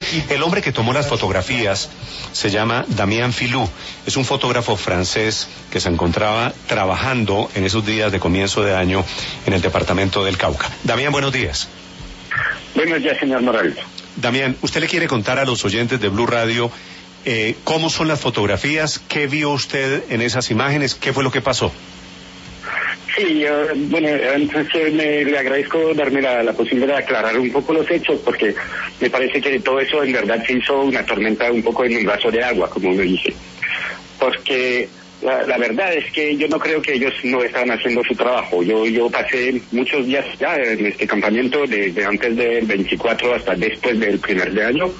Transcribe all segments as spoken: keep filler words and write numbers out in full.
El hombre que tomó las fotografías se llama Damien Filou. Es un fotógrafo francés que se encontraba trabajando en esos días de comienzo de año en el departamento del Cauca. Damien, buenos días. Buenos días, señor Morales. Damien, ¿usted le quiere contar a los oyentes de Blue Radio eh, cómo son las fotografías? ¿Qué vio usted en esas imágenes? ¿Qué fue lo que pasó? Sí, uh, bueno, entonces me, le agradezco darme la, la posibilidad de aclarar un poco los hechos, porque me parece que todo eso en verdad se hizo una tormenta un poco en un vaso de agua, como uno dice. Porque la, la verdad es que yo no creo que ellos no estaban haciendo su trabajo. Yo yo pasé muchos días ya en este campamento, desde antes del veinticuatro hasta después del primer de año,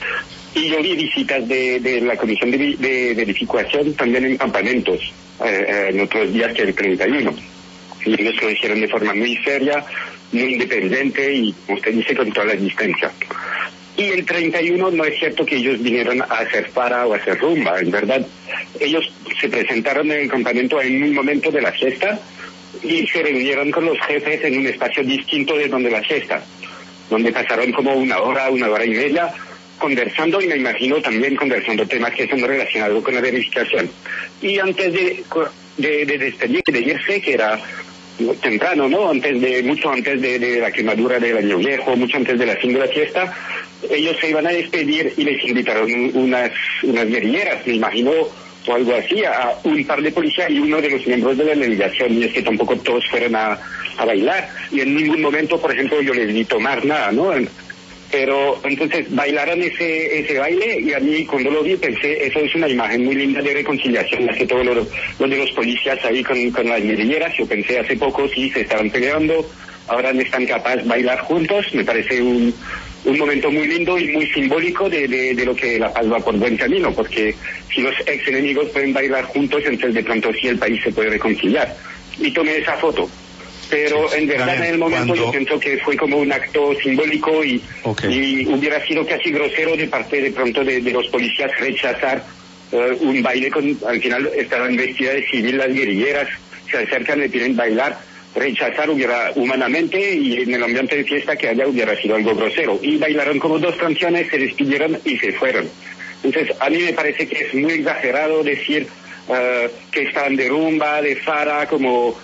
y yo vi visitas de, de la comisión de, de verificación también en campamentos, eh, en otros días que el treinta y uno. Y ellos lo hicieron de forma muy seria, muy independiente y, como usted dice, con toda la distancia. Y el treinta y uno no es cierto que ellos vinieron a hacer para o a hacer rumba. En verdad, ellos se presentaron en el campamento en un momento de la fiesta y se reunieron con los jefes en un espacio distinto de donde la fiesta, donde pasaron como una hora, una hora y media conversando, y me imagino también conversando temas que son relacionados con la verificación. Y antes de, de, de despedirse, de irse, que era temprano, ¿no? Antes de, mucho antes de, de la quemadura del año viejo, mucho antes de la fin de la fiesta, ellos se iban a despedir y les invitaron unas, unas guerrilleras, me imagino, o algo así, a un par de policías y uno de los miembros de la delegación, y es que tampoco todos fueron a, a bailar, y en ningún momento, por ejemplo, yo les vi tomar nada, ¿no? Pero entonces bailaron ese ese baile, y a mí cuando lo vi pensé, eso es una imagen muy linda de reconciliación, más que todo lo, lo de los policías ahí con, con las guerrilleras. Yo pensé hace poco, sí, se estaban peleando, ahora no están capaces de bailar juntos. Me parece un, un momento muy lindo y muy simbólico de, de, de lo que la paz va por buen camino, porque si los ex enemigos pueden bailar juntos, entonces de pronto sí el país se puede reconciliar. Y tomé esa foto. Pero en verdad en el momento cuando... yo pienso que fue como un acto simbólico y, okay. y hubiera sido casi grosero de parte de pronto de, de los policías rechazar uh, un baile con, al final estaban vestidas de civil las guerrilleras, se acercan, le piden bailar, rechazar hubiera humanamente, y en el ambiente de fiesta que haya hubiera sido algo grosero. Y bailaron como dos canciones, se despidieron y se fueron. Entonces a mí me parece que es muy exagerado decir uh, que estaban de rumba, de farra, como...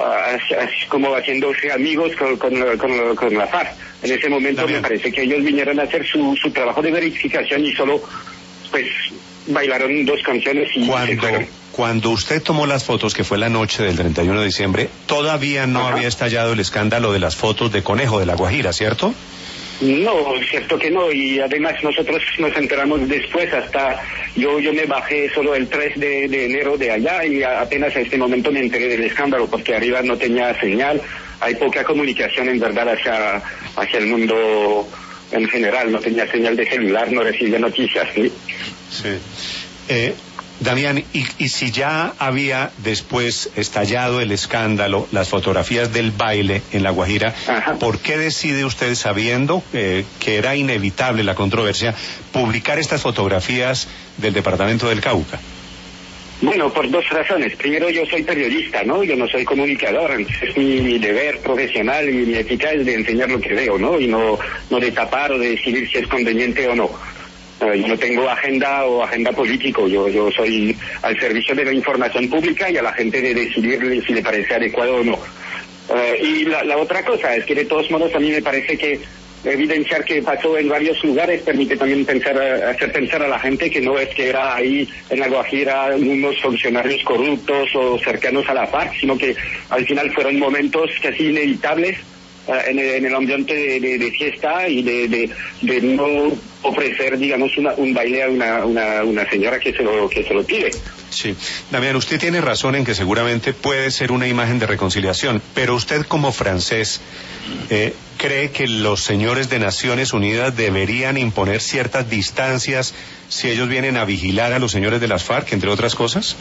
como haciéndose amigos con, con, con, con la FARC. En ese momento me parece que ellos vinieron a hacer su, su trabajo de verificación y solo pues bailaron dos canciones y cuando, se fueron. Cuando usted tomó las fotos, que fue la noche del treinta y uno de diciembre, todavía no Ajá. había estallado el escándalo de las fotos de Conejo de La Guajira, ¿cierto? No, es cierto que no, y además nosotros nos enteramos después, hasta yo yo me bajé solo el tres de, de enero de allá, y apenas a este momento me enteré del escándalo, porque arriba no tenía señal, hay poca comunicación en verdad hacia, hacia el mundo en general, no tenía señal de celular, no recibía noticias, ¿sí? Sí. Eh... Damián, y, y si ya había después estallado el escándalo, las fotografías del baile en La Guajira, Ajá. ¿por qué decide usted, sabiendo eh, que era inevitable la controversia, publicar estas fotografías del departamento del Cauca? Bueno, por dos razones. Primero, yo soy periodista, ¿no? Yo no soy comunicador, entonces mi, mi deber profesional y mi ética es de enseñar lo que veo, ¿no? Y no, no de tapar o de decidir si es conveniente o no. Uh, yo no tengo agenda o agenda político, yo yo soy al servicio de la información pública y a la gente de decidir si le parece adecuado o no. Uh, y la, la otra cosa es que de todos modos a mí me parece que evidenciar que pasó en varios lugares permite también pensar, hacer pensar a la gente que no es que era ahí en La Guajira unos funcionarios corruptos o cercanos a la FARC, sino que al final fueron momentos casi inevitables En el, en el ambiente de, de, de fiesta y de, de, de no ofrecer, digamos, una, un baile a una, una, una señora que se lo que se lo pide. Sí, Damián, usted tiene razón en que seguramente puede ser una imagen de reconciliación, pero usted como francés eh, cree que los señores de Naciones Unidas deberían imponer ciertas distancias si ellos vienen a vigilar a los señores de las FARC, entre otras cosas.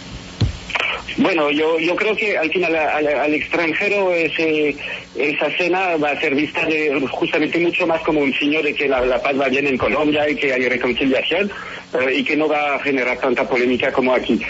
Bueno, yo yo creo que al final al, al extranjero ese, esa cena va a ser vista de, justamente mucho más como un signo de que la, la paz va bien en Colombia y que hay reconciliación, uh, y que no va a generar tanta polémica como aquí.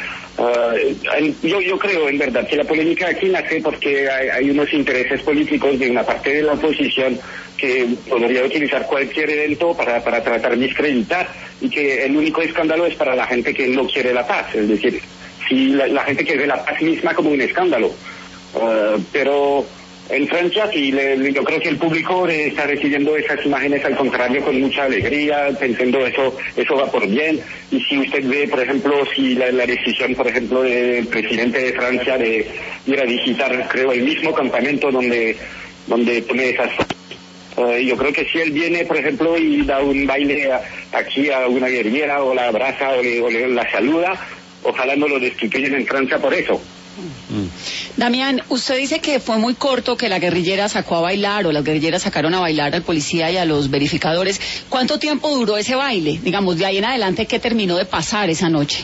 Uh, yo yo creo en verdad que la polémica aquí nace porque hay, hay unos intereses políticos de una parte de la oposición que podría utilizar cualquier evento para, para tratar de descreditar, y que el único escándalo es para la gente que no quiere la paz, es decir, si la, la gente que ve la paz misma como un escándalo. Uh, pero en Francia sí, le, le, yo creo que el público está recibiendo esas imágenes al contrario con mucha alegría, pensando eso eso va por bien. Y si usted ve, por ejemplo, si la, la decisión, por ejemplo, del presidente de Francia de ir a visitar, creo, el mismo campamento donde donde pone esas fotos, uh, yo creo que si él viene, por ejemplo, y da un baile a, aquí a una guerrillera, o la abraza o, le, o le, la saluda, ojalá no lo destituyan en Francia por eso. Mm. Damián, usted dice que fue muy corto, que la guerrillera sacó a bailar, o las guerrilleras sacaron a bailar al policía y a los verificadores. ¿Cuánto tiempo duró ese baile? Digamos, de ahí en adelante, ¿qué terminó de pasar esa noche?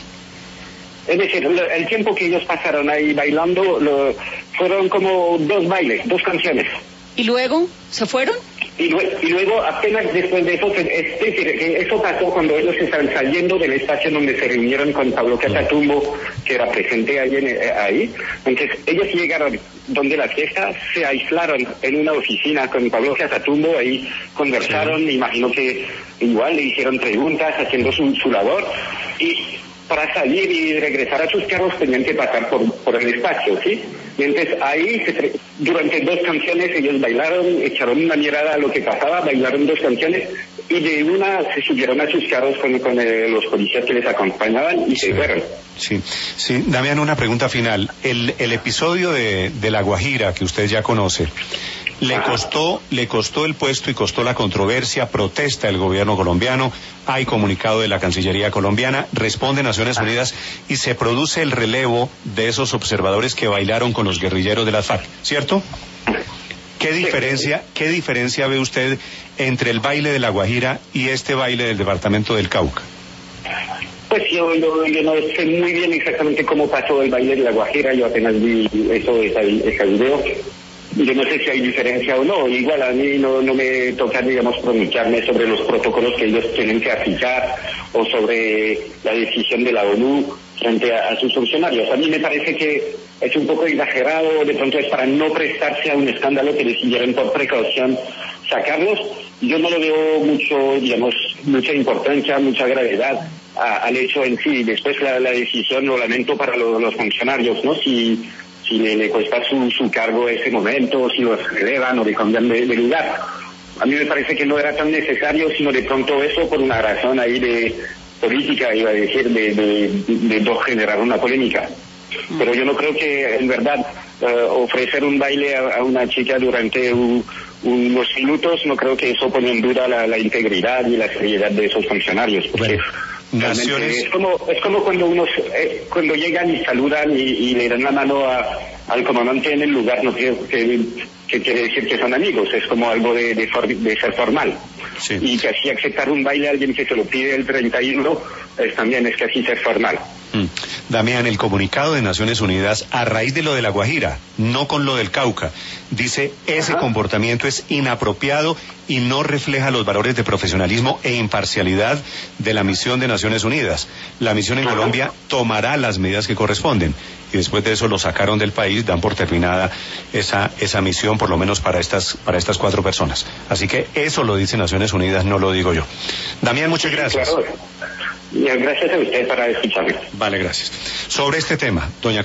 Es decir, el tiempo que ellos pasaron ahí bailando lo, fueron como dos bailes, dos canciones. ¿Y luego se fueron? Y luego, y luego apenas después de eso, es decir, que eso pasó cuando ellos estaban saliendo del espacio donde se reunieron con Pablo Catatumbo, que era presente ahí, en, ahí. Entonces ellos llegaron donde la fiesta, se aislaron en una oficina con Pablo Catatumbo, ahí conversaron, sí. Me imagino que igual le hicieron preguntas, haciendo su, su labor, y para salir y regresar a sus carros tenían que pasar por, por el espacio, ¿sí? Y entonces ahí, se, durante dos canciones, ellos bailaron, echaron una mirada a lo que pasaba, bailaron dos canciones, y de una se subieron a sus carros con, con eh, los policías que les acompañaban y sí. Se fueron. Sí, sí. Damián, una pregunta final. El, el episodio de, de La Guajira, que usted ya conoce, le costó, le costó el puesto y costó la controversia, protesta el gobierno colombiano, hay comunicado de la Cancillería colombiana, responde Naciones Unidas y se produce el relevo de esos observadores que bailaron con los guerrilleros de las FARC, ¿cierto? ¿Qué diferencia, qué diferencia ve usted entre el baile de La Guajira y este baile del departamento del Cauca? Pues yo, yo, yo no sé muy bien exactamente cómo pasó el baile de La Guajira, yo apenas vi eso, esa, ese video. Yo no sé si hay diferencia o no, igual a mí no, no me toca, digamos, pronunciarme sobre los protocolos que ellos tienen que aplicar o sobre la decisión de la ONU frente a, a sus funcionarios. A mí me parece que es un poco exagerado, de pronto es para no prestarse a un escándalo que decidieron por precaución sacarlos. Yo no lo veo mucho, digamos, mucha importancia, mucha gravedad a, al hecho en sí. Después la, la decisión lo lamento para lo, los funcionarios, ¿no? Si si le, le cuesta su, su cargo ese momento, si los relevan o le cambian de, de lugar. A mí me parece que no era tan necesario, sino de pronto eso por una razón ahí de política, iba a decir, de, de, de no generar una polémica. Pero yo no creo que, en verdad, uh, ofrecer un baile a, a una chica durante un, unos minutos, no creo que eso pone en duda la, la integridad y la seriedad de esos funcionarios. Porque bueno. Naciones... Es como es como cuando unos eh, cuando llegan y saludan y, y le dan la mano a, al comandante en el lugar, no que, que, que quiere decir que son amigos, es como algo de, de, for, de ser formal. Sí. Y casi aceptar un baile a alguien que se lo pide el treinta y uno es, también es casi ser formal. Mm. Damián, el comunicado de Naciones Unidas, a raíz de lo de La Guajira, no con lo del Cauca, dice ese Ajá. comportamiento es inapropiado y no refleja los valores de profesionalismo e imparcialidad de la misión de Naciones Unidas. La misión en Ajá. Colombia tomará las medidas que corresponden. Y después de eso lo sacaron del país, dan por terminada esa esa misión, por lo menos para estas para estas cuatro personas. Así que eso lo dice Naciones Unidas, no lo digo yo. Damián, muchas gracias. Claro. Gracias a usted para escucharme. Vale, gracias. Sobre este tema, doña